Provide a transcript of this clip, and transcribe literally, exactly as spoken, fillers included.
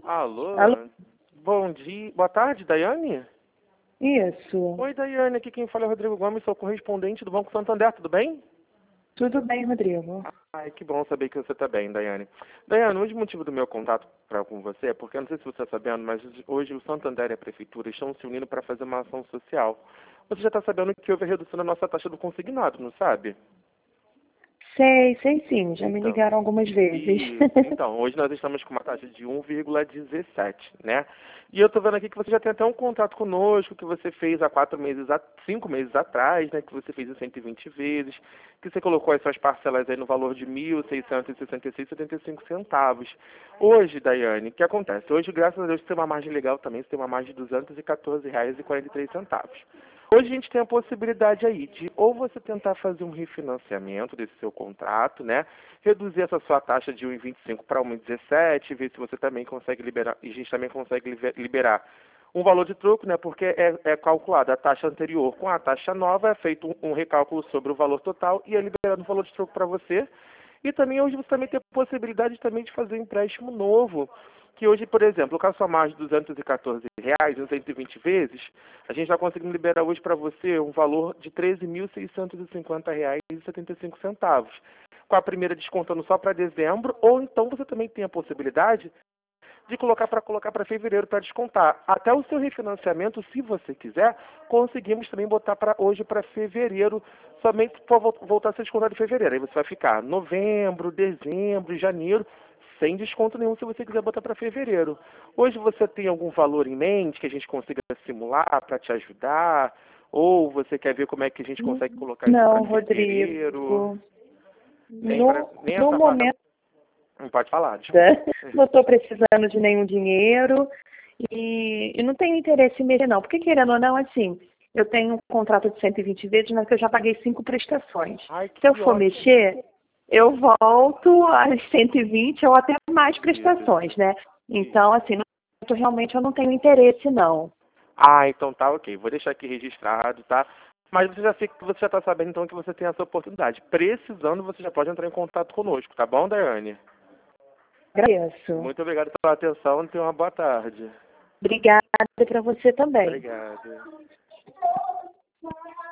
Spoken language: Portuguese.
Alô? Alô? Bom dia. Boa tarde, Daiane? Isso. Oi, Daiane. Aqui quem fala é o Rodrigo Gomes, sou correspondente do Banco Santander. Tudo bem? Tudo bem, Rodrigo? Ai, que bom saber que você está bem, Daiane. Daiane, hoje o motivo do meu contato pra, com você é porque, eu não sei se você está sabendo, mas hoje o Santander e a Prefeitura estão se unindo para fazer uma ação social. Você já está sabendo que houve a redução da nossa taxa do consignado, não sabe? Sei, sei sim. Já me Então, ligaram algumas vezes. isso. Então, hoje nós estamos com uma taxa de um vírgula dezessete, né? E eu tô vendo aqui que você já tem até um contrato conosco, que você fez há quatro meses, há cinco meses atrás, né? Que você fez em cento e vinte vezes, que você colocou as suas parcelas aí no valor de mil seiscentos e sessenta e seis vírgula setenta e cinco centavos. Hoje, Daiane, o que acontece? Hoje, graças a Deus, você tem uma margem legal também, você tem uma margem de duzentos e quatorze reais e quarenta e três centavos. Hoje a gente tem a possibilidade aí de ou você tentar fazer um refinanciamento desse seu contrato, né? Reduzir essa sua taxa de um vírgula vinte e cinco para um vírgula dezessete, ver se você também consegue liberar, e a gente também consegue liberar um valor de troco, né? Porque é, é calculada a taxa anterior com a taxa nova, é feito um, um recálculo sobre o valor total e é liberado um valor de troco para você. E também hoje você também tem a possibilidade também de fazer um empréstimo novo, que hoje, por exemplo, com a sua margem de duzentos e quatorze reais, em cento e vinte vezes, a gente está conseguindo liberar hoje para você um valor de treze mil seiscentos e cinquenta reais e setenta e cinco centavos. Com a primeira descontando só para dezembro, ou então você também tem a possibilidade de colocar para colocar para fevereiro para descontar. Até o seu refinanciamento, se você quiser, conseguimos também botar para hoje para fevereiro, somente para voltar a ser descontado em fevereiro. Aí você vai ficar novembro, dezembro, janeiro, sem desconto nenhum se você quiser botar para fevereiro. Hoje você tem algum valor em mente que a gente consiga simular para te ajudar? Ou você quer ver como é que a gente consegue colocar isso para Não, fevereiro? Rodrigo. Nem, pra, No, nem no essa parte. momento, Não pode falar, desculpa. não estou precisando de nenhum dinheiro e, e não tenho interesse em mexer, não. Porque, querendo ou não, assim, eu tenho um contrato de cento e vinte vezes, mas que eu já paguei cinco prestações. Ai, Se eu que for ótimo. mexer, eu volto às cento e vinte ou até mais prestações, Isso. né? Então, assim, no momento, realmente eu não tenho interesse, não. Ah, então tá ok. Vou deixar aqui registrado, tá? Mas você já fica, você já tá sabendo então que você tem essa oportunidade. Precisando, você já pode entrar em contato conosco, tá bom, Daiane? Agradeço. Muito obrigado pela atenção e tenha uma boa tarde. Obrigada para você também. Obrigado.